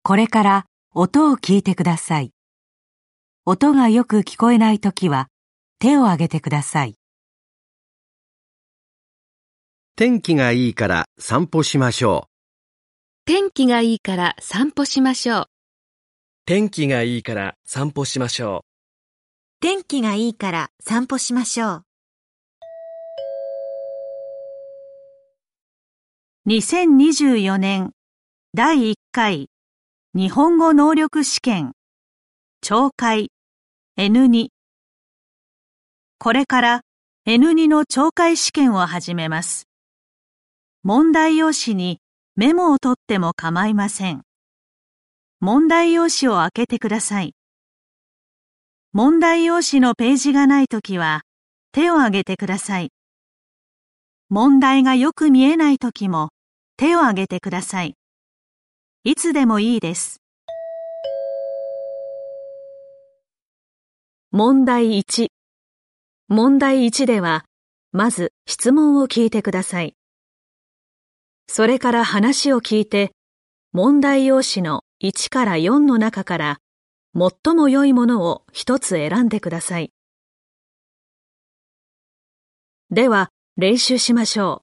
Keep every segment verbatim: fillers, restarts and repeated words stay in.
これから音を聞いてください。音がよく聞こえないときは手を挙げてください。 天気がいいから散歩しましょう。 天気がいいから散歩しましょう。 天気がいいから散歩しましょう。 天気がいいから散歩しましょう。 にせんにじゅうよねんだいいっかい日本語能力試験聴解 エヌに。これから エヌに の聴解試験を始めます。問題用紙にメモを取っても構いません。問題用紙を開けてください。問題用紙のページがないときは手を挙げてください。問題がよく見えないときも手を挙げてください。いつでもいいです。 問題いち。問題いちでは、まず質問を聞いてください。それから話を聞いて、問題用紙のいちからよんの中から最も良いものを一つ選んでください。では、練習しましょ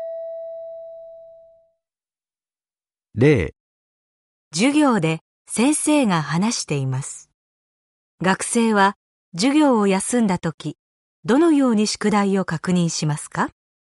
う。例。 授業で先生が話しています。学生は授業を休んだとき、どのように宿題を確認しますか？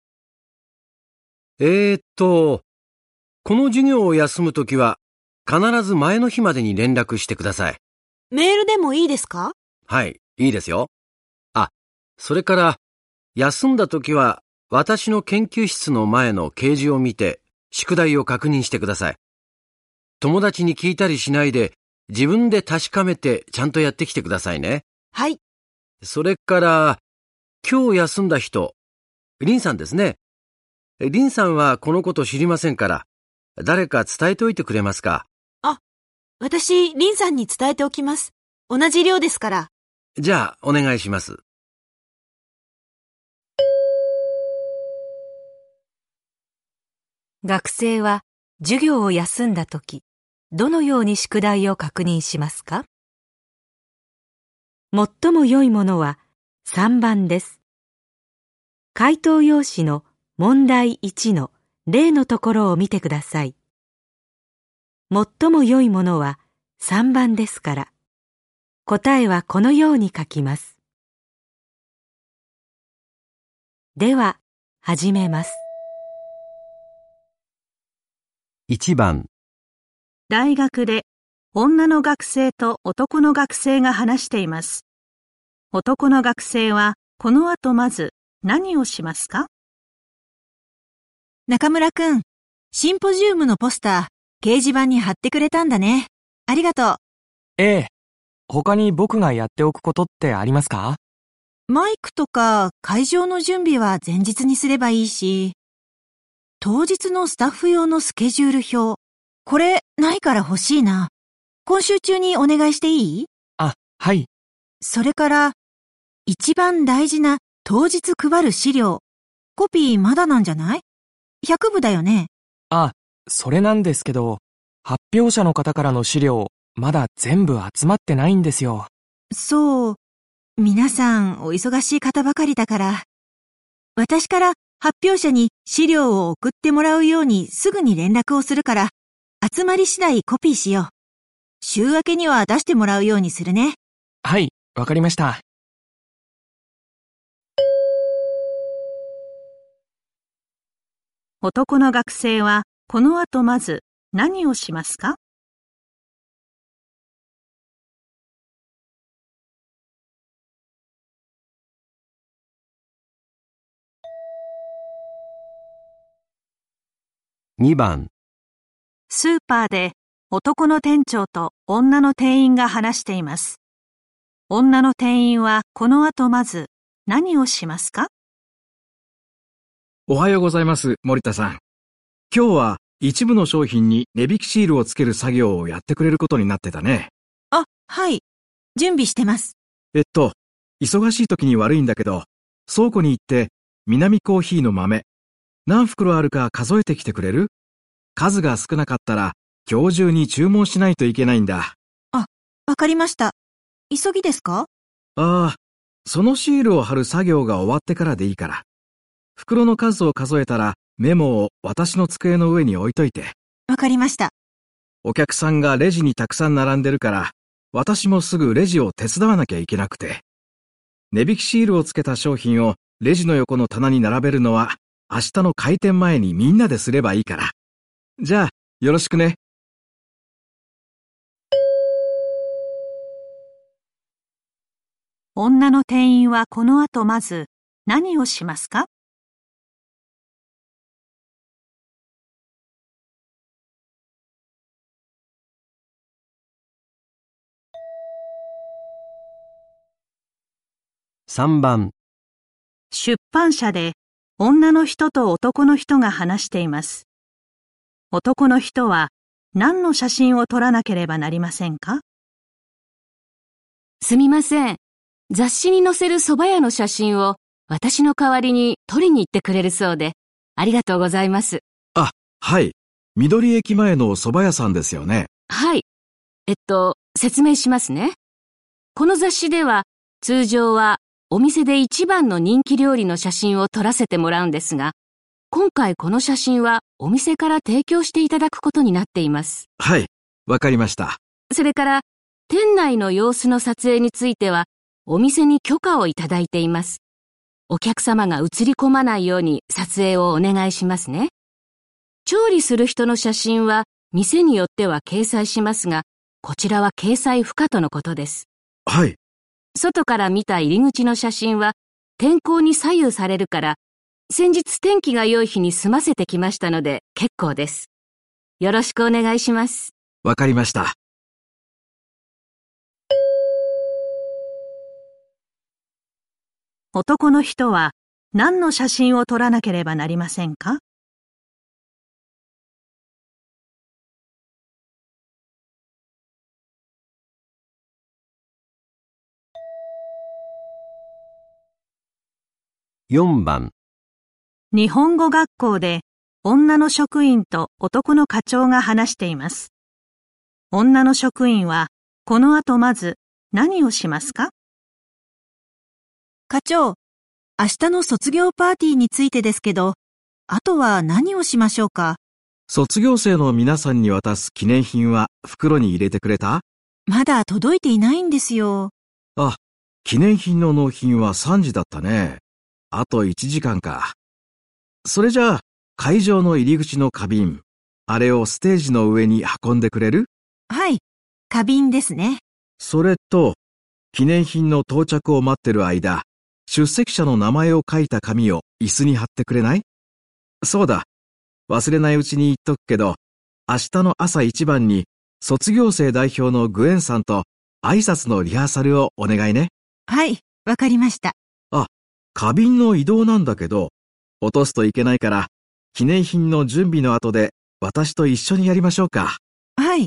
えーっと、この授業を休むときは必ず前の日までに連絡してください。 メールでもいいですか？ はい、いいですよ。あ、それから休んだときは私の研究室の前の掲示を見て宿題を確認してください。友達に聞いたりしないで自分で確かめてちゃんとやってきてくださいね。 はい。 それから今日休んだ人、リンさんですね。リンさんはこのこと知りませんから誰か伝えておいてくれますか？ あ、私、リンさんに伝えておきます。同じ寮ですから。 じゃあお願いします。 学生は授業を休んだとき、どのように宿題を確認しますか？最も良いものはさんばんです。回答用紙の問題いちの例のところを見てください。最も良いものはさんばんですから、答えはこのように書きます。では、始めます。 いちばん。 大学で女の学生と男の学生が話しています。男の学生はこの後まず何をしますか？ 中村くん、シンポジウムのポスター、掲示板に貼ってくれたんだね。ありがとう。 ええ。他に僕がやっておくことってありますか？ マイクとか会場の準備は前日にすればいいし、当日のスタッフ用のスケジュール表、これないから欲しいな。今週中にお願いしていい？ あ、はい。 それから、一番大事な当日配る資料。コピーまだなんじゃない？ひゃくぶだよね。 あ、それなんですけど、発表者の方からの資料、まだ全部集まってないんですよ。 そう。皆さんお忙しい方ばかりだから。私から発表者に資料を送ってもらうようにすぐに連絡をするから、集まり次第コピーしよう。週明けには出してもらうようにするね。 はい、わかりました。 男の学生はこの後まず何をしますか？ にばん。 スーパーで男の店長と女の店員が話しています。女の店員はこの後まず何をしますか？ おはようございます、森田さん。今日は一部の商品に値引きシールをつける作業をやってくれることになってたね。 あ、はい。準備してます。 えっと、忙しい時に悪いんだけど、倉庫に行って南コーヒーの豆、何袋あるか数えてきてくれる？数が少なかったら今日中に注文しないといけないんだ。 あ、わかりました。急ぎですか？ ああ、そのシールを貼る作業が終わってからでいいから。袋の数を数えたらメモを私の机の上に置いといて。 わかりました。 お客さんがレジにたくさん並んでるから、私もすぐレジを手伝わなきゃいけなくて。値引きシールをつけた商品をレジの横の棚に並べるのは明日の開店前にみんなですればいいから。じゃあ、よろしくね。 女の店員はこの後まず何をしますか？ さんばん。 出版社で女の人と男の人が話しています。男の人は何の写真を撮らなければなりませんか？ すみません。雑誌に載せる蕎麦屋の写真を私の代わりに撮りに行ってくれるそうで、ありがとうございます。 あ、はい。緑駅前の蕎麦屋さんですよね。 はい。えっと、説明しますね。この雑誌では、通常はお店で一番の人気料理の写真を撮らせてもらうんですが、今回この写真はお店から提供していただくことになっています。 はい、わかりました。 それから、店内の様子の撮影については、お店に許可をいただいています。お客様が映り込まないように撮影をお願いしますね。調理する人の写真は店によっては掲載しますが、こちらは掲載不可とのことです。 はい。 外から見た入り口の写真は天候に左右されるから、先日天気が良い日に済ませてきましたので結構です。よろしくお願いします。 わかりました。 男の人は何の写真を撮らなければなりませんか？ よんばん。 日本語学校で女の職員と男の課長が話しています。女の職員はこの後まず何をしますか？ 課長、明日の卒業パーティーについてですけど、あとは何をしましょうか？ 卒業生の皆さんに渡す記念品は袋に入れてくれた？ まだ届いていないんですよ。 あ、記念品の納品はさんじだったね。あといちじかんか。それじゃあ、会場の入り口の花瓶、あれをステージの上に運んでくれる？ はい、花瓶ですね。 それと、記念品の到着を待ってる間、出席者の名前を書いた紙を椅子に貼ってくれない？そうだ。忘れないうちに言っとくけど、明日の朝一番に卒業生代表のグエンさんと挨拶のリハーサルをお願いね。 はい、わかりました。 あ、花瓶の移動なんだけど、落とすといけないから、記念品の準備の後で私と一緒にやりましょうか。 はい。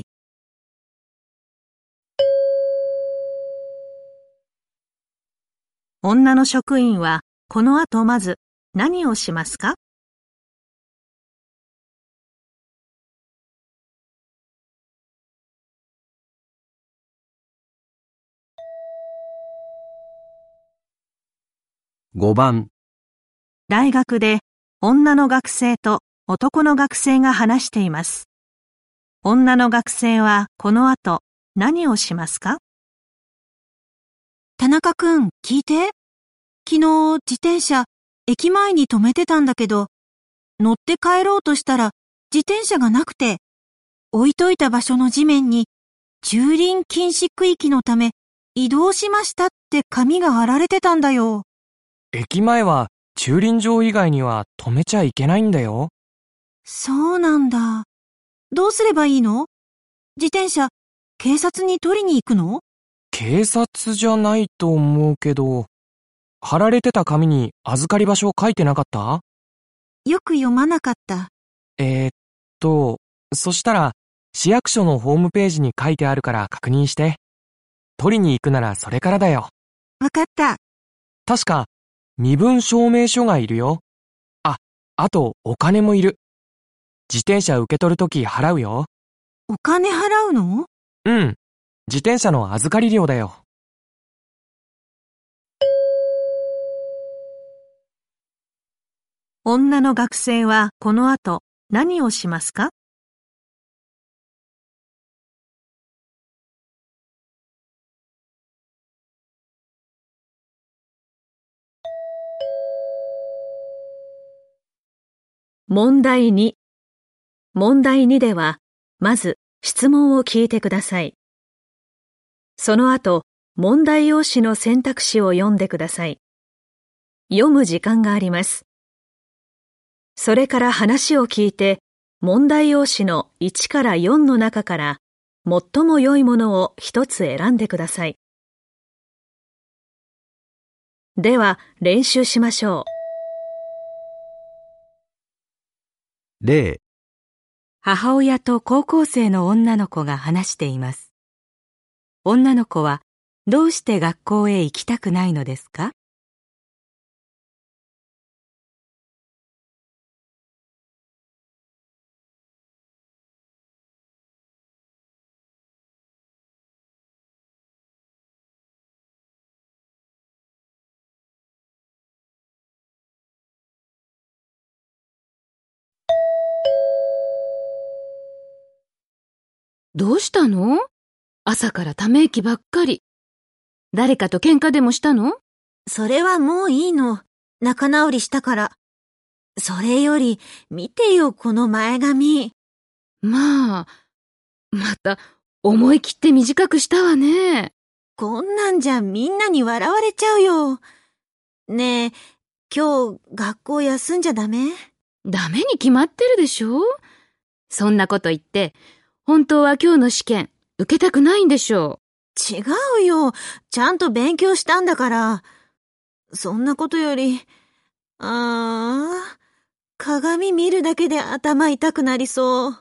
女の職員はこの後まず何をしますか？ ごばん。 大学で女の学生と男の学生が話しています。女の学生はこの後何をしますか？ 田中くん、聞いて。昨日自転車、駅前に止めてたんだけど、乗って帰ろうとしたら自転車がなくて、置いといた場所の地面に駐輪禁止区域のため移動しましたって紙が貼られてたんだよ。 駅前は駐輪場以外には止めちゃいけないんだよ。 そうなんだ。どうすればいいの？自転車、警察に取りに行くの？ 警察じゃないと思うけど、貼られてた紙に預かり場所書いてなかった？ よく読まなかった。 えーっと、そしたら市役所のホームページに書いてあるから確認して。取りに行くならそれからだよ。 わかった。 確か、身分証明書がいるよ。あ、あとお金もいる。自転車受け取るとき払うよ。 お金払うの？ うん。自転車の預かり料だよ。 女の学生はこの後何をしますか？ 問題に。問題にでは、まず質問を聞いてください。その後、問題用紙の選択肢を読んでください。読む時間があります。それから話を聞いて、問題用紙のいちからよんの中から最も良いものを一つ選んでください。では、練習しましょう。 例、 母親と高校生の女の子が話しています。女の子はどうして学校へ行きたくないのですか？ どうしたの？朝からため息ばっかり。誰かと喧嘩でもしたの？ それはもういいの。仲直りしたから。それより、見てよ、この前髪。 まあ、また思い切って短くしたわね。 こんなんじゃみんなに笑われちゃうよ。ねえ、今日学校休んじゃダメ？ ダメに決まってるでしょ。そんなこと言って、本当は今日の試験、受けたくないんでしょう。違うよ。ちゃんと勉強したんだから。そんなことより、ああ、鏡見るだけで頭痛くなりそう。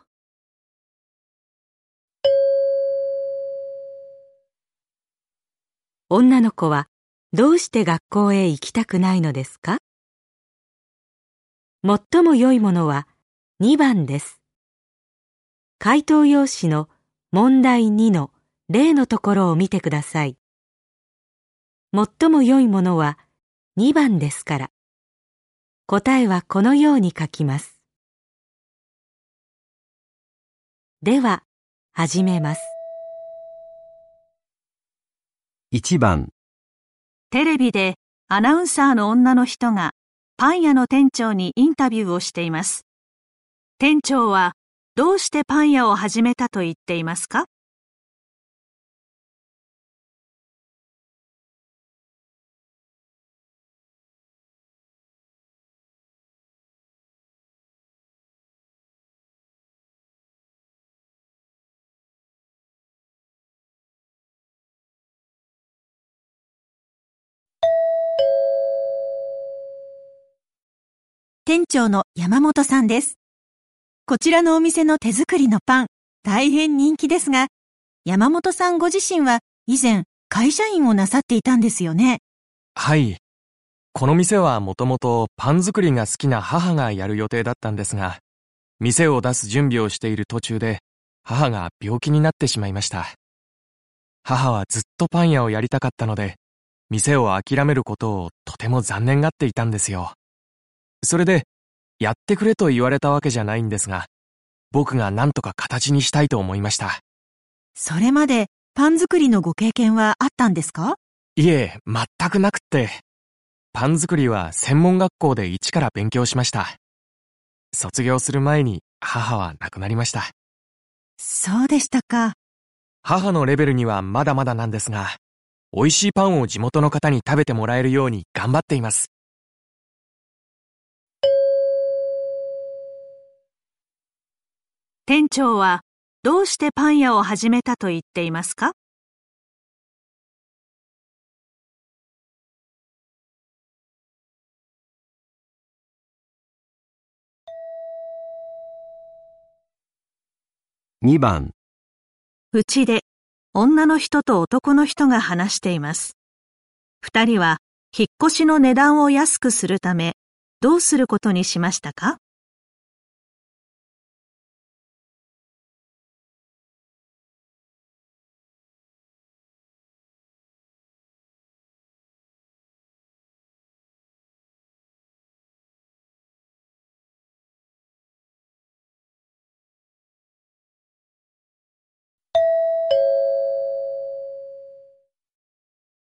女の子はどうして学校へ行きたくないのですか？最も良いものはにばんです。回答用紙の問題にの例のところを見てください。最も良いものはにばんですから、答えはこのように書きます。では、始めます。 いちばん、 テレビでアナウンサーの女の人がパン屋の店長にインタビューをしています。店長はどうしてパン屋を始めたと言っていますか？ 店長の山本さんです。こちらのお店の手作りのパン、大変人気ですが、山本さんご自身は以前会社員をなさっていたんですよね。 はい。この店はもともとパン作りが好きな母がやる予定だったんですが、店を出す準備をしている途中で母が病気になってしまいました。母はずっとパン屋をやりたかったので、店を諦めることをとても残念がっていたんですよ。それで、やってくれと言われたわけじゃないんですが、僕が何とか形にしたいと思いました。 それまでパン作りのご経験はあったんですか？ いえ、全くなくって。パン作りは専門学校で一から勉強しました。卒業する前に母は亡くなりました。 そうでしたか。 母のレベルにはまだまだなんですが、美味しいパンを地元の方に食べてもらえるように頑張っています。 店長はどうしてパン屋を始めたと言っていますか？ にばん、 うちで女の人と男の人が話しています。二人は引っ越しの値段を安くするためどうすることにしましたか？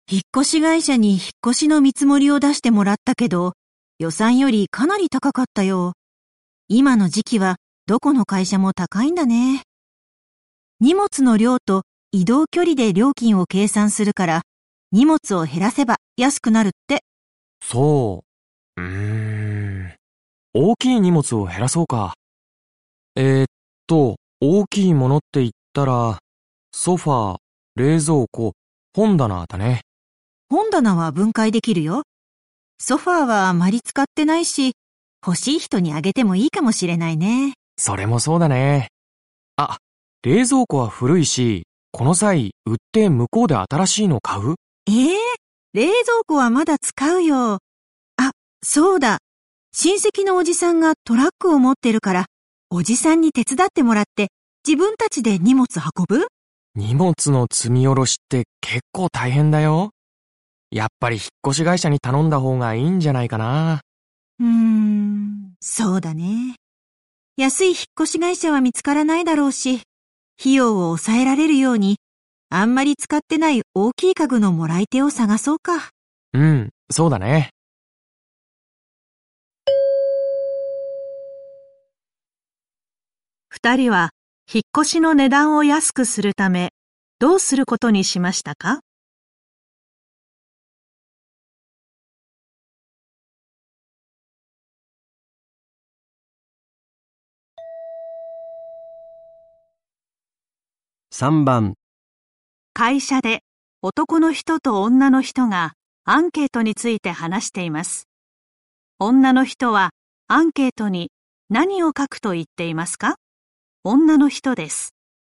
引っ越し会社に引っ越しの見積もりを出してもらったけど、予算よりかなり高かったよ。今の時期はどこの会社も高いんだね。荷物の量と移動距離で料金を計算するから、荷物を減らせば安くなるって。 そう。うーん。大きい荷物を減らそうか。えーっと、大きいものって言ったら、ソファー、冷蔵庫、本棚だね。 本棚は分解できるよ。ソファーはあまり使ってないし、欲しい人にあげてもいいかもしれないね。 それもそうだね。あ、冷蔵庫は古いし、この際、売って向こうで新しいの買う？ ええ、冷蔵庫はまだ使うよ。あ、そうだ。親戚のおじさんがトラックを持ってるから、おじさんに手伝ってもらって、自分たちで荷物運ぶ？ 荷物の積み下ろしって結構大変だよ。やっぱり引っ越し会社に頼んだ方がいいんじゃないかな。 うーん、そうだね。安い引っ越し会社は見つからないだろうし、費用を抑えられるように、あんまり使ってない大きい家具のもらい手を探そうか。 うん、そうだね。 二人は引っ越しの値段を安くするため、どうすることにしましたか？ さんばん。 会社で男の人と女の人がアンケートについて話しています。女の人はアンケートに何を書くと言っていますか？女の人です。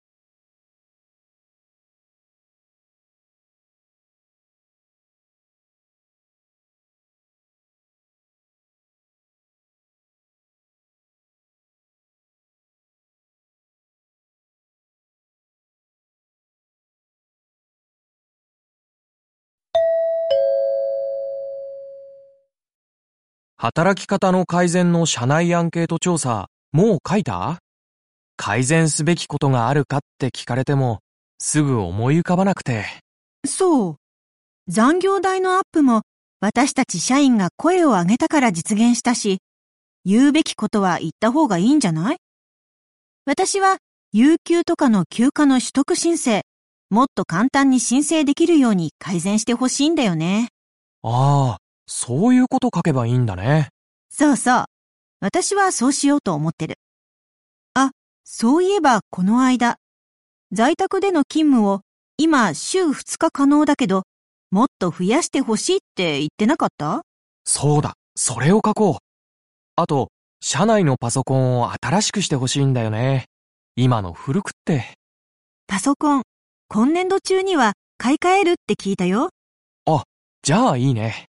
働き方の改善の社内アンケート調査、もう書いた？改善すべきことがあるかって聞かれても、すぐ思い浮かばなくて。 そう。残業代のアップも私たち社員が声を上げたから実現したし、言うべきことは言った方がいいんじゃない？私は有給とかの休暇の取得申請、もっと簡単に申請できるように改善してほしいんだよね。 ああ、そういうこと書けばいいんだね。 そうそう。私はそうしようと思ってる。あ、そういえばこの間、在宅での勤務を今週ふつか可能だけど、もっと増やしてほしいって言ってなかった？ そうだ、それを書こう。あと、社内のパソコンを新しくしてほしいんだよね。今の古くって。 パソコン、今年度中には買い替えるって聞いたよ。 あ、じゃあいいね。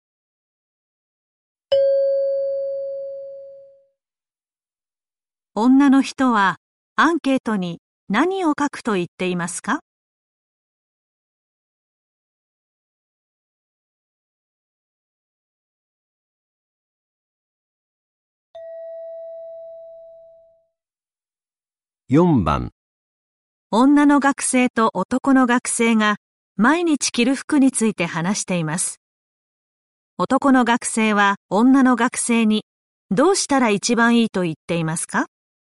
女の人はアンケートに何を書くと言っていますか？ よんばん。 女の学生と男の学生が毎日着る服について話しています。男の学生は女の学生にどうしたら一番いいと言っていますか？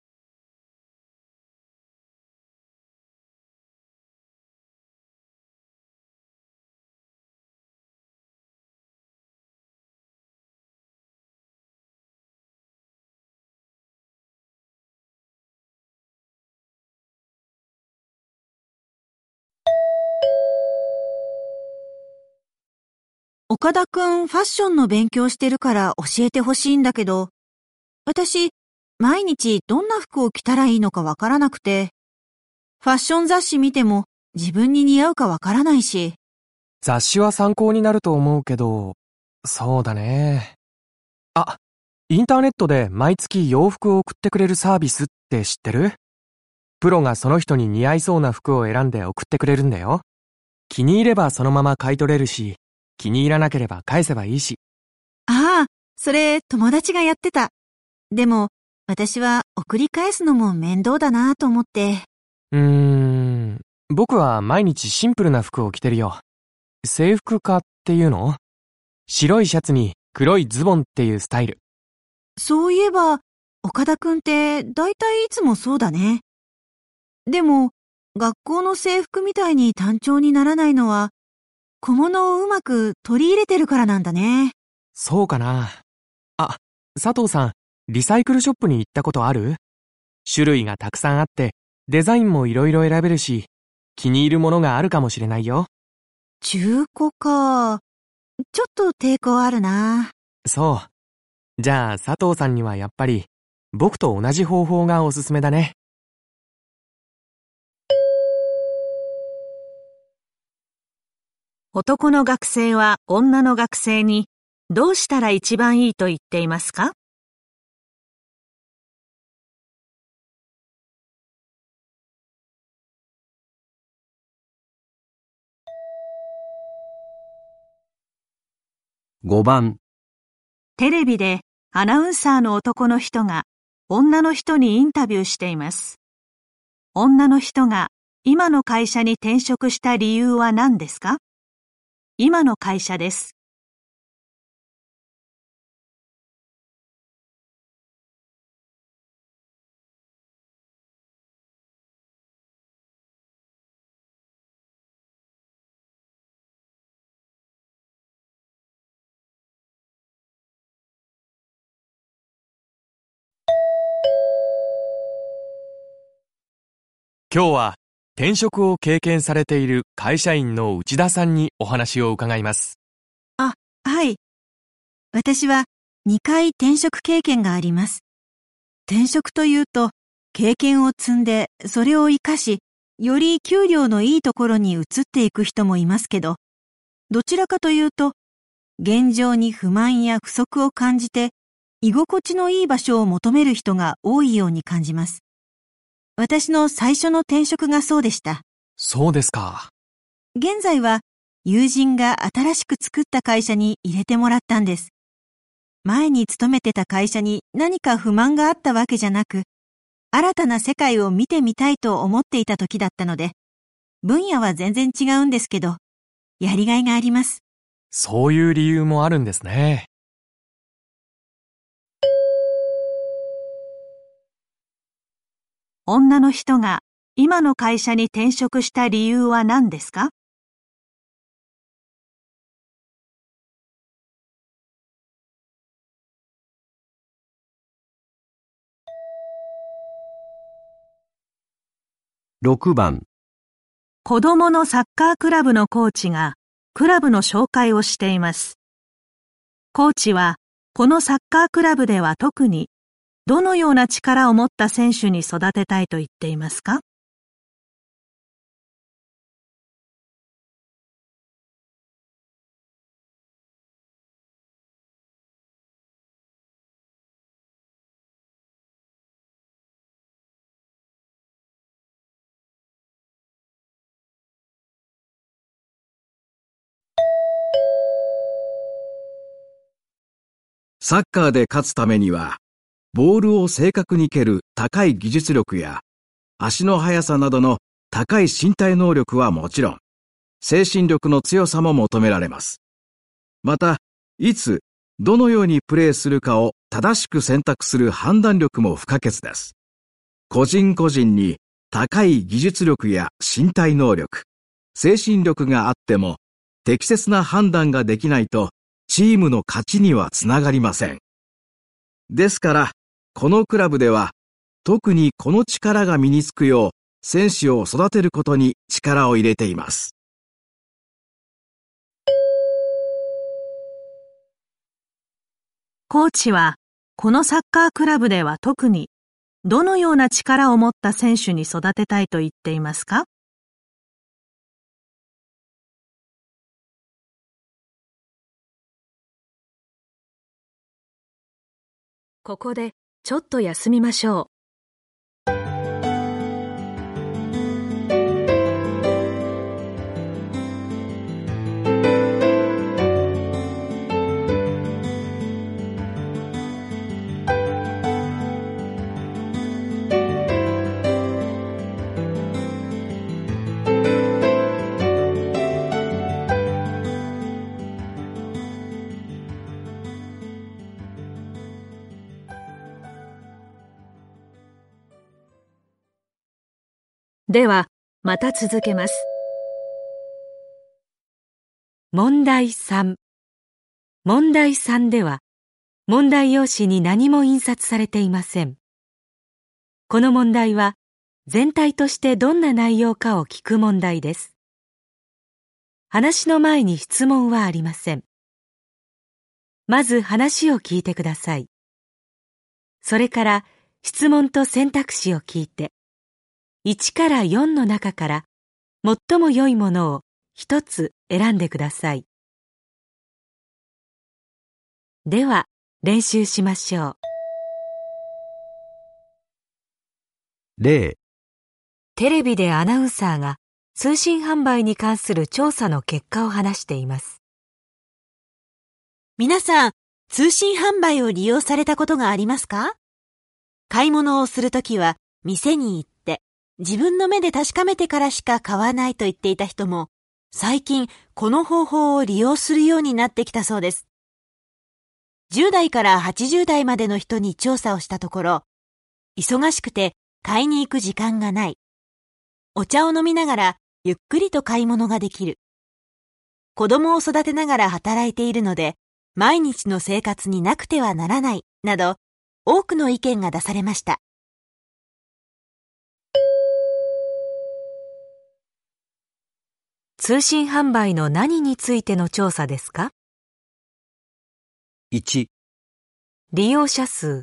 岡田くんファッションの勉強してるから教えてほしいんだけど、私、毎日どんな服を着たらいいのかわからなくて、ファッション雑誌見ても自分に似合うかわからないし。 雑誌は参考になると思うけど、そうだね。あ、インターネットで毎月洋服を送ってくれるサービスって知ってる？プロがその人に似合いそうな服を選んで送ってくれるんだよ。気に入ればそのまま買い取れるし、気に入らなければ返せばいいし。 ああ、それ友達がやってた。でも、私は送り返すのも面倒だなと思って。 うーん、僕は毎日シンプルな服を着てるよ。 制服科っていうの？白いシャツに黒いズボンっていうスタイル。 そういえば、岡田くんってだいたいいつもそうだね。でも、学校の制服みたいに単調にならないのは、小物をうまく取り入れてるからなんだね。 そうかな。あ、佐藤さん、リサイクルショップに行ったことある？種類がたくさんあって、デザインもいろいろ選べるし、気に入るものがあるかもしれないよ。 中古か。ちょっと抵抗あるな。 そう。じゃあ佐藤さんにはやっぱり、僕と同じ方法がおすすめだね。 男の学生は女の学生にどうしたら一番いいと言っていますか？ ごばん。 テレビでアナウンサーの男の人が女の人にインタビューしています。女の人が今の会社に転職した理由は何ですか？今の会社です。 今日は転職を経験されている会社員の内田さんにお話を伺います。 あ、はい。私はにかい転職経験があります。転職というと、経験を積んでそれを活かし、より給料のいいところに移っていく人もいますけど、どちらかというと、現状に不満や不足を感じて、居心地のいい場所を求める人が多いように感じます。私の最初の転職がそうでした。 そうですか。 現在は友人が新しく作った会社に入れてもらったんです。前に勤めてた会社に何か不満があったわけじゃなく、新たな世界を見てみたいと思っていた時だったので、分野は全然違うんですけど、やりがいがあります。 そういう理由もあるんですね。 女の人が今の会社に転職した理由は何ですか？ ろくばん。 子供のサッカークラブのコーチがクラブの紹介をしています。コーチはこのサッカークラブでは特にどのような力を持った選手に育てたいと言っていますか？ サッカーで勝つためには、ボールを正確に蹴る高い技術力や、足の速さなどの高い身体能力はもちろん、精神力の強さも求められます。また、いつ、どのようにプレーするかを正しく選択する判断力も不可欠です。個人個人に高い技術力や身体能力、精神力があっても、適切な判断ができないと、チームの勝ちにはつながりません。ですから、このクラブでは、特にこの力が身につくよう、選手を育てることに力を入れています。 コーチは、このサッカークラブでは特に、どのような力を持った選手に育てたいと言っていますか？ ここでちょっと休みましょう。 では、また続けます。 問題さん。問題さんでは、問題用紙に何も印刷されていません。この問題は、全体としてどんな内容かを聞く問題です。話の前に質問はありません。まず話を聞いてください。それから質問と選択肢を聞いて、いちからよんの中から最も良いものを一つ選んでください。では、練習しましょう。 例、 テレビでアナウンサーが通信販売に関する調査の結果を話しています。 皆さん、通信販売を利用されたことがありますか？買い物をするときは、店に行って、自分の目で確かめてからしか買わないと言っていた人も、最近この方法を利用するようになってきたそうです。じゅう代からはちじゅう代までの人に調査をしたところ、忙しくて買いに行く時間がない。お茶を飲みながらゆっくりと買い物ができる。子供を育てながら働いているので、毎日の生活になくてはならないなど、多くの意見が出されました。 通信販売の何についての調査ですか？ いち、 利用者数、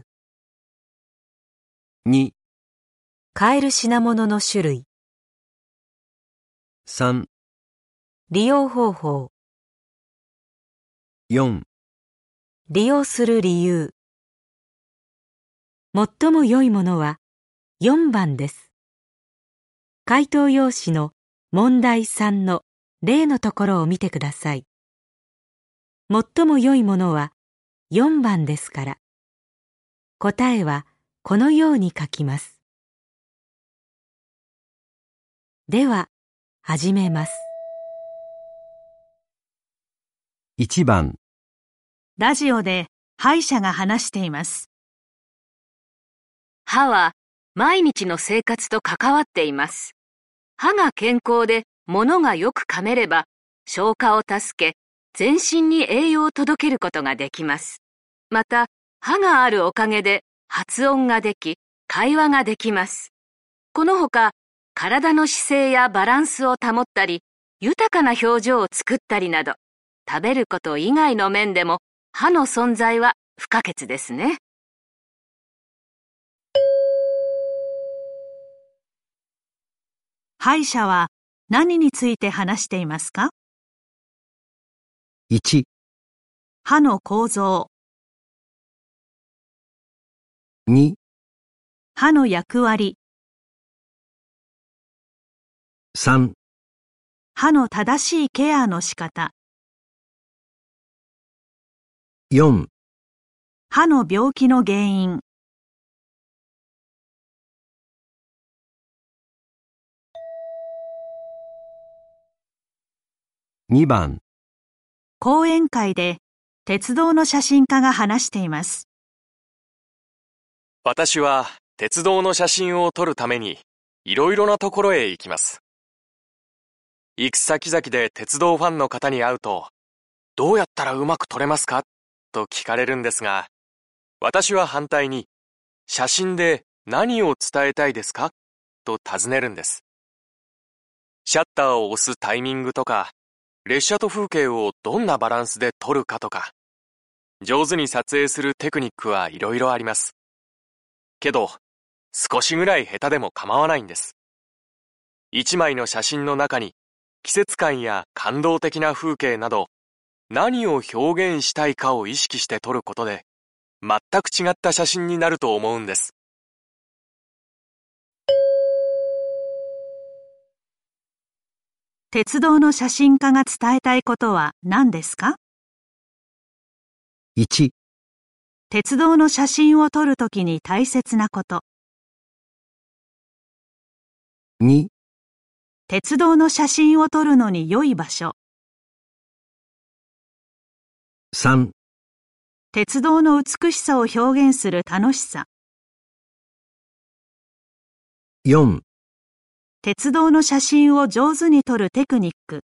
に、 買える品物の種類、 さん、 利用方法、 よん、 利用する理由。最も良いものはよんばんです。回答用紙の問題さんの例のところを見てください。最も良いものはよんばんですから、答えはこのように書きます。では、始めます。 いちばん、 ラジオで歯医者が話しています。 歯は毎日の生活と関わっています。歯が健康で物がよく噛めれば、消化を助け、全身に栄養を届けることができます。また、歯があるおかげで発音ができ、会話ができます。このほか、体の姿勢やバランスを保ったり、豊かな表情を作ったりなど、食べること以外の面でも歯の存在は不可欠ですね。 歯医者は何について話していますか？ いち、 歯の構造、 に、 歯の役割、 さん、 歯の正しいケアの仕方、 よん、 歯の病気の原因。 にばん、 講演会で鉄道の写真家が話しています。 私は鉄道の写真を撮るためにいろいろなところへ行きます。行く先々で鉄道ファンの方に会うと、どうやったらうまく撮れますかと聞かれるんですが、私は反対に、写真で何を伝えたいですかと尋ねるんです。シャッターを押すタイミングとか、列車と風景をどんなバランスで撮るかとか、上手に撮影するテクニックはいろいろあります。けど、少しぐらい下手でも構わないんです。一枚の写真の中に、季節感や感動的な風景など、何を表現したいかを意識して撮ることで、全く違った写真になると思うんです。 鉄道の写真家が伝えたいことは何ですか？ いち、 鉄道の写真を撮るときに大切なこと。 に、 鉄道の写真を撮るのに良い場所。 さん、 鉄道の美しさを表現する楽しさ。 よん、 鉄道の写真を上手に撮るテクニック。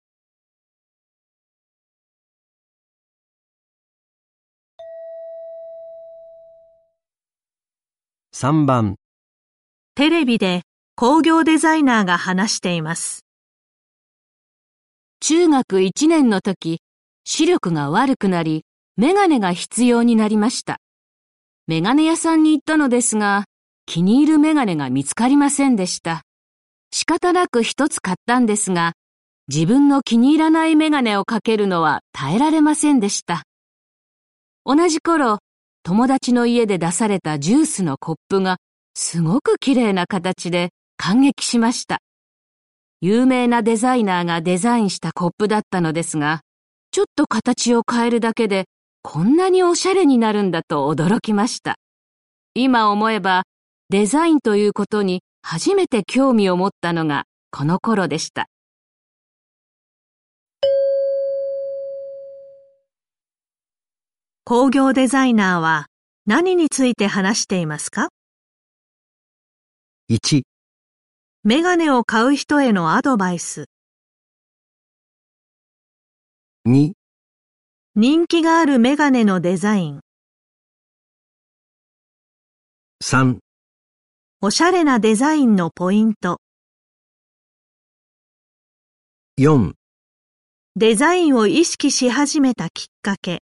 さんばん。 テレビで工業デザイナーが話しています。 中学いちねんの時、視力が悪くなり、メガネが必要になりました。メガネ屋さんに行ったのですが、気に入るメガネが見つかりませんでした。仕方なく一つ買ったんですが、自分の気に入らないメガネをかけるのは耐えられませんでした。同じ頃、友達の家で出されたジュースのコップがすごく綺麗な形で感激しました。有名なデザイナーがデザインしたコップだったのですが、ちょっと形を変えるだけでこんなにおしゃれになるんだと驚きました。今思えばデザインということに初めて興味を持ったのがこの頃でした。 工業デザイナーは何について話していますか？ いち、 メガネを買う人へのアドバイス。 に、 人気があるメガネのデザイン。 さん、 おしゃれなデザインのポイント。 よん、 デザインを意識し始めたきっかけ。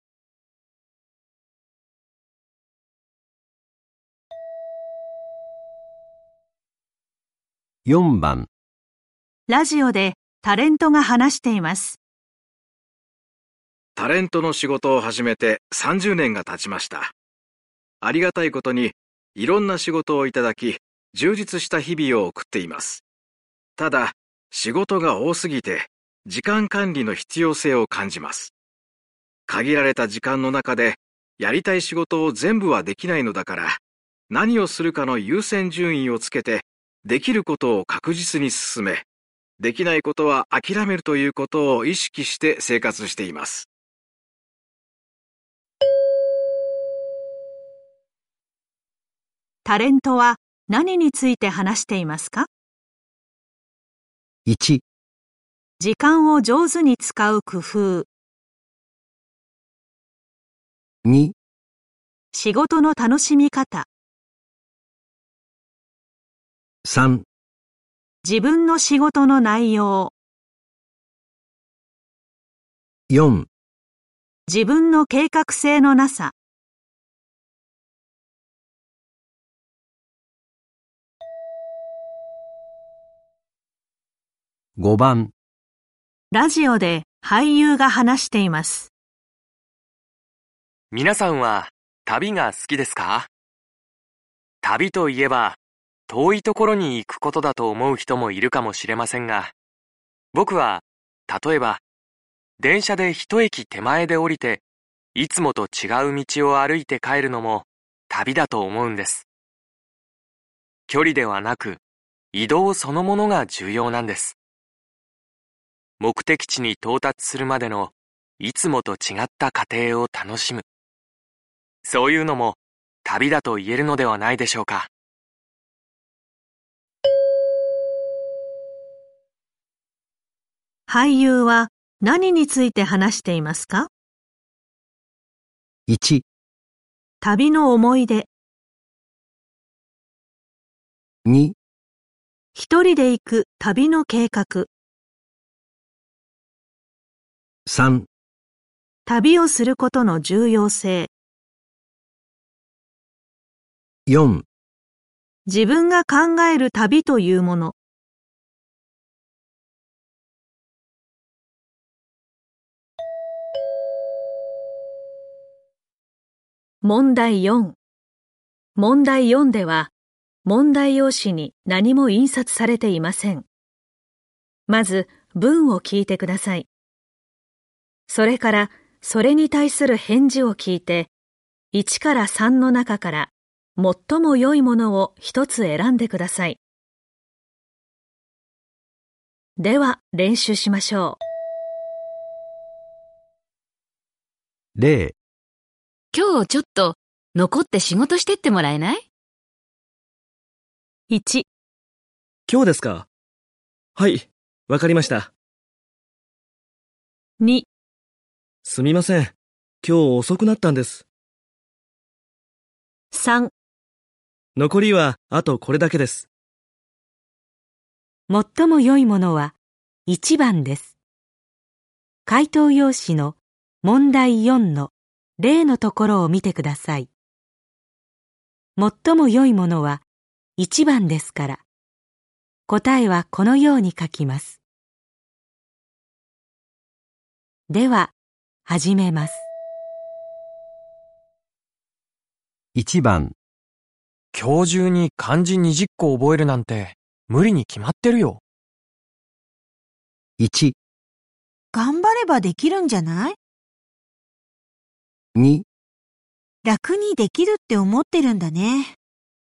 よんばん。 ラジオでタレントが話しています。 タレントの仕事を始めてさんじゅうねんが経ちました。ありがたいことにいろんな仕事をいただき、充実した日々を送っています。ただ、仕事が多すぎて時間管理の必要性を感じます。限られた時間の中でやりたい仕事を全部はできないのだから、何をするかの優先順位をつけて、できることを確実に進め、できないことは諦めるということを意識して生活しています。 タレントは何について話していますか？ いち、 時間を上手に使う工夫。 に、 仕事の楽しみ方。 さん、 自分の仕事の内容。 よん、 自分の計画性のなさ。 ごばん。 ラジオで俳優が話しています。 皆さんは旅が好きですか？旅といえば遠いところに行くことだと思う人もいるかもしれませんが、僕は例えば電車で一駅手前で降りていつもと違う道を歩いて帰るのも旅だと思うんです。距離ではなく移動そのものが重要なんです。目的地に到達するまでのいつもと違った過程を楽しむ。そういうのも旅だと言えるのではないでしょうか。 俳優は何について話していますか？ いち、 旅の思い出。 に、 一人で行く旅の計画。 さん、 旅をすることの重要性。 よん、 自分が考える旅というもの。 問題よん。問題よんでは、問題用紙に何も印刷されていません。まず、文を聞いてください。それから、それに対する返事を聞いて、いちからさんの中から、最も良いものを一つ選んでください。では、練習しましょう。例。 今日ちょっと残って仕事してってもらえない？ いち、 今日ですか。 はい、わかりました。 に、 すみません。今日遅くなったんです。 さん、 残りはあとこれだけです。 最も良いものはいちばんです。回答用紙の問題よんの例のところを見てください。最も良いものはいちばんですから、答えはこのように書きます。では、始めます。 いちばん、 今日中に漢字にじゅっこ覚えるなんて無理に決まってるよ。 いち、 頑張ればできるんじゃない？ に、 楽にできるって思ってるんだね。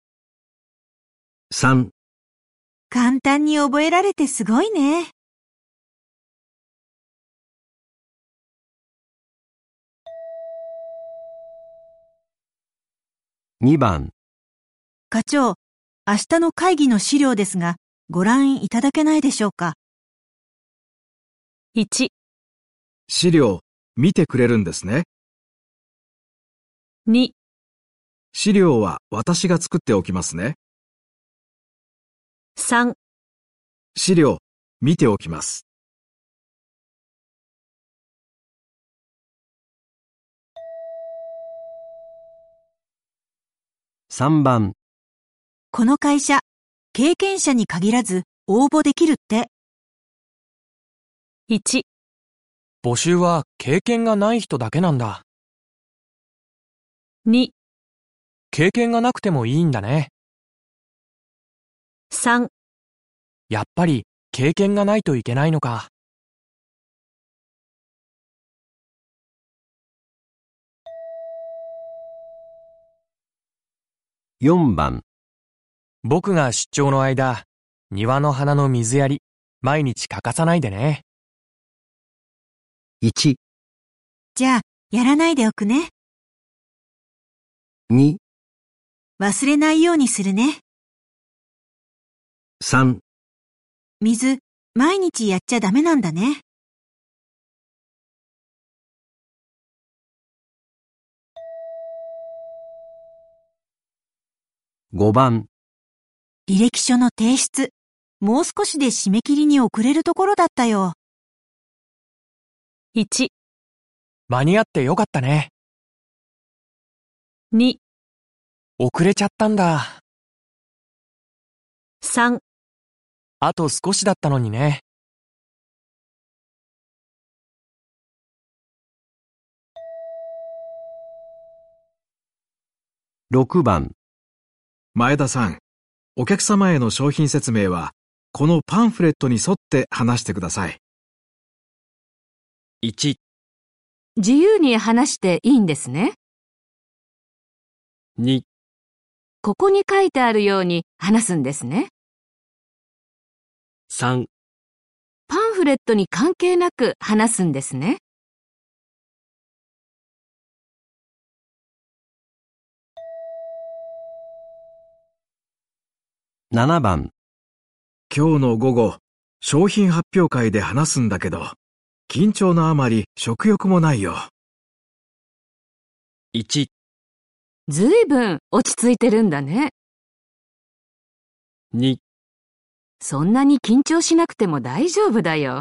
さん、 簡単に覚えられてすごいね。 にばん、 課長、明日の会議の資料ですが、ご覧いただけないでしょうか。 いち、 資料、見てくれるんですね。 に、 資料は私が作っておきますね。 さん、 資料、見ておきます。 さんばん、 この会社、経験者に限らず応募できるって。 いち、 募集は経験がない人だけなんだ。 に、 経験がなくてもいいんだね。 さん、 やっぱり経験がないといけないのか。 よんばん、 僕が出張の間、庭の花の水やり、毎日欠かさないでね。 いち、 じゃあ、やらないでおくね。 に、 忘れないようにするね。 さん、 水、毎日やっちゃダメなんだね。 ごばん、 履歴書の提出、もう少しで締め切りに遅れるところだったよ。 いち、 間に合ってよかったね。 に、 遅れちゃったんだ。 さん、 あと少しだったのにね。 ろくばん、 前田さん、お客様への商品説明は、このパンフレットに沿って話してください。 いち、 自由に話していいんですね。 に、 ここに書いてあるように話すんですね。 さん、 パンフレットに関係なく話すんですね。 ななばん、 今日の午後、商品発表会で話すんだけど、緊張のあまり食欲もないよ。 いち、 ずいぶん落ち着いてるんだね。 に、 そんなに緊張しなくても大丈夫だよ。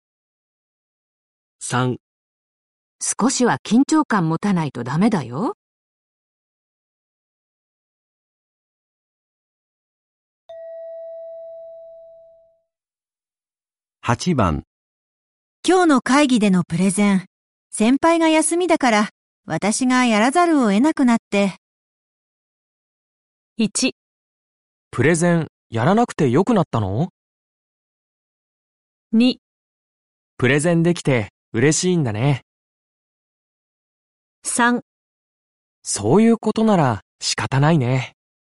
さん、 少しは緊張感持たないとダメだよ。 はちばん、 今日の会議でのプレゼン、先輩が休みだから、私がやらざるを得なくなって。 いち、 プレゼンやらなくてよくなったの？ に、 プレゼンできて嬉しいんだね。 さん、 そういうことなら仕方ないね。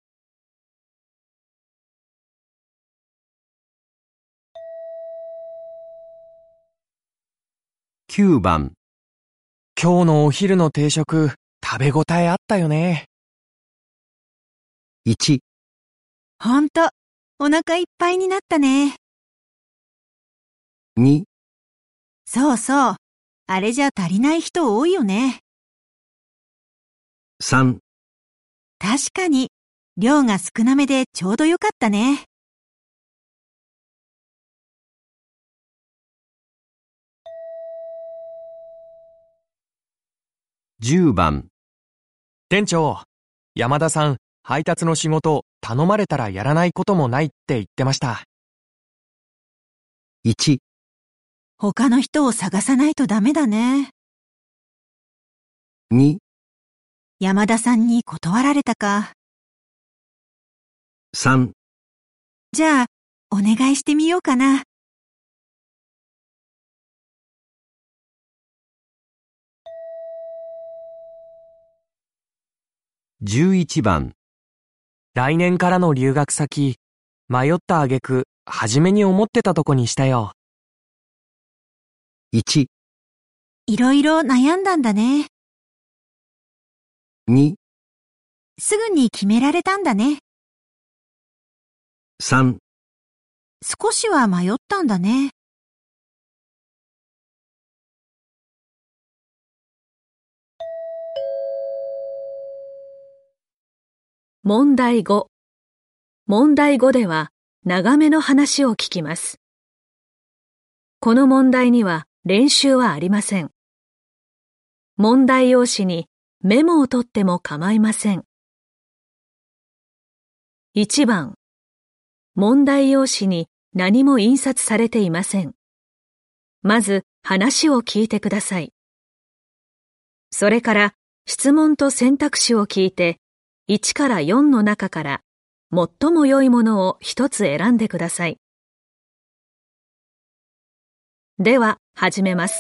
きゅうばん、 今日のお昼の定食、食べ応えあったよね。 いち、 ほんと、お腹いっぱいになったね。 に、 そうそう。あれじゃ足りない人多いよね。 さん、 確かに、量が少なめでちょうどよかったね。 じゅうばん、 店長、山田さん、配達の仕事、頼まれたらやらないこともないって言ってました。 いち、 他の人を探さないとダメだね。 に、 山田さんに断られたか。 さん、 じゃあ、お願いしてみようかな。 じゅういちばん、 来年からの留学先、迷った挙句、初めに思ってたとこにしたよ。 いち、 いろいろ悩んだんだね。 に、 すぐに決められたんだね。 さん、 少しは迷ったんだね。 問題ご。問題ごでは長めの話を聞きます。この問題には練習はありません。問題用紙にメモを取っても構いません。いちばん、問題用紙に何も印刷されていません。まず話を聞いてください。それから質問と選択肢を聞いて、いちからよんの中から最も良いものを一つ選んでください。では、始めます。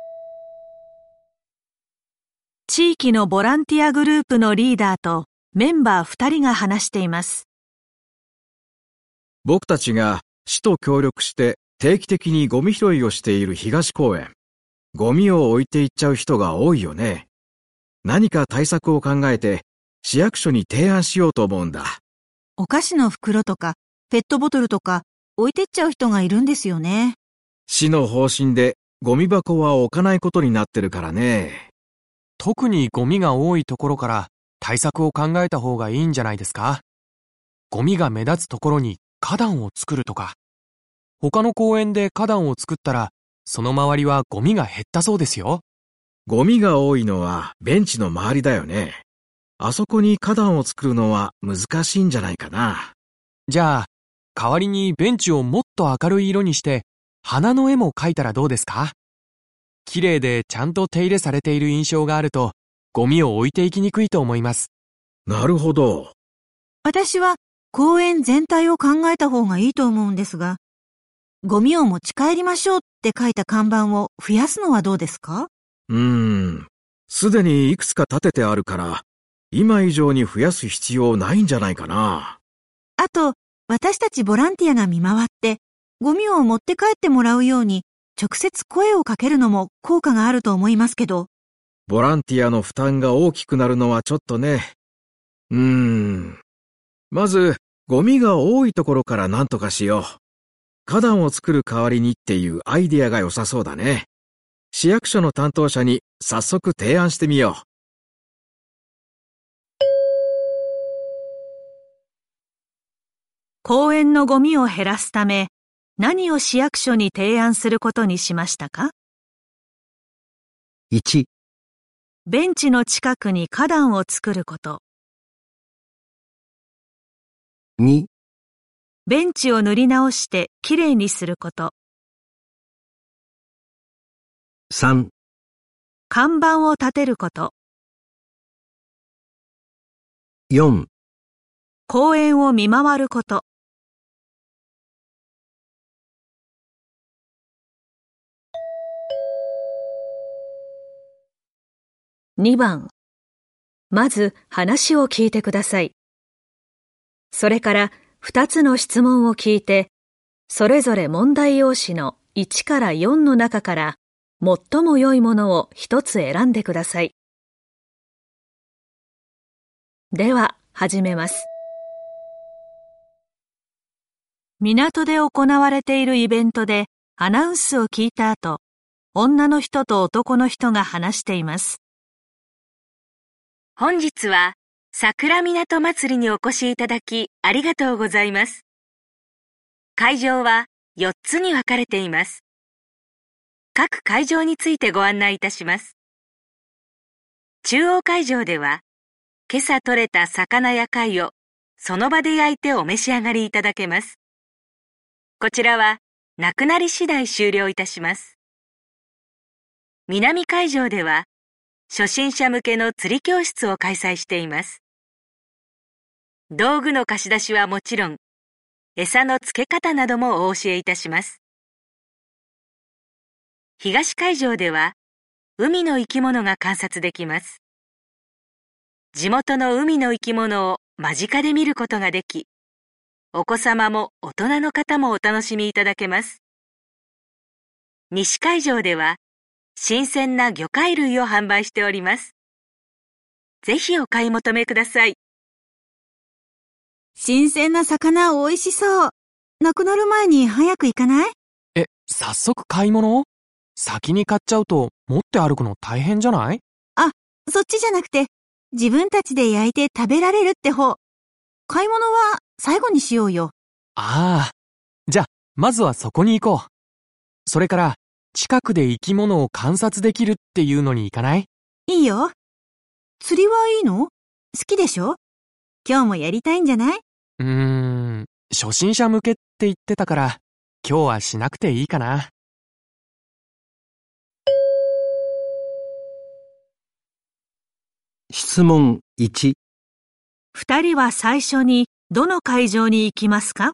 地域のボランティアグループのリーダーとメンバーふたりが話しています。 僕たちが市と協力して定期的にゴミ拾いをしている東公園。ゴミを置いていっちゃう人が多いよね。何か対策を考えて市役所に提案しようと思うんだ。 お菓子の袋とかペットボトルとか置いてっちゃう人がいるんですよね。 市の方針でゴミ箱は置かないことになってるからね。 特にゴミが多いところから対策を考えた方がいいんじゃないですか。ゴミが目立つところに花壇を作るとか。他の公園で花壇を作ったら、その周りはゴミが減ったそうですよ。 ゴミが多いのはベンチの周りだよね。あそこに花壇を作るのは難しいんじゃないかな。 じゃあ、代わりにベンチをもっと明るい色にして、花の絵も描いたらどうですか？綺麗でちゃんと手入れされている印象があると、ゴミを置いていきにくいと思います。 なるほど。 私は公園全体を考えた方がいいと思うんですが、ゴミを持ち帰りましょうって書いた看板を増やすのはどうですか？ うーん。すでにいくつか立ててあるから、今以上に増やす必要ないんじゃないかな。 あと、私たちボランティアが見回って、ゴミを持って帰ってもらうように、直接声をかけるのも効果があると思いますけど。 ボランティアの負担が大きくなるのはちょっとね。うーん。まず、ゴミが多いところから何とかしよう。花壇を作る代わりにっていうアイデアが良さそうだね。市役所の担当者に早速提案してみよう。 公園のゴミを減らすため、何を市役所に提案することにしましたか？ いち、 ベンチの近くに花壇を作ること。 に、 ベンチを塗り直してきれいにすること。 さん、 看板を立てること。 よん、 公園を見回ること。 にばん、まず話を聞いてください。それからふたつの質問を聞いて、それぞれ問題用紙のいちからよんの中から最も良いものを一つ選んでください。では、始めます。 港で行われているイベントでアナウンスを聞いた後、女の人と男の人が話しています。 本日は桜港祭りにお越しいただきありがとうございます。会場はよっつに分かれています。各会場についてご案内いたします。中央会場では、今朝採れた魚や貝をその場で焼いてお召し上がりいただけます。こちらはなくなり次第終了いたします。南会場では、初心者向けの釣り教室を開催しています。道具の貸し出しはもちろん、餌の付け方などもお教えいたします。東会場では、海の生き物が観察できます。地元の海の生き物を間近で見ることができ、お子様も大人の方もお楽しみいただけます。西会場では、新鮮な魚介類を販売しております。ぜひお買い求めください。 新鮮な魚美味しそう。なくなる前に早く行かない？ え、早速買い物？先に買っちゃうと持って歩くの大変じゃない？ あ、そっちじゃなくて、自分たちで焼いて食べられるって方。買い物は最後にしようよ。 ああ、じゃあ、まずはそこに行こう。それから、近くで生き物を観察できるっていうのに行かない？ いいよ。釣りはいいの？好きでしょ？今日もやりたいんじゃない？ うーん、初心者向けって言ってたから、今日はしなくていいかな。 質問いち。 二人は最初にどの会場に行きますか？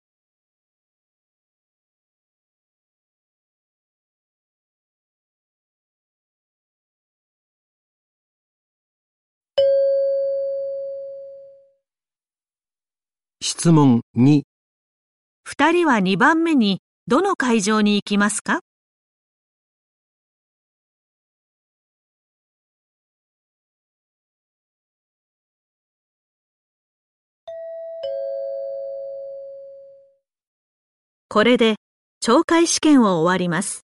質問に。 二人は二番目にどの会場に行きますか？これで懲戒試験を終わります。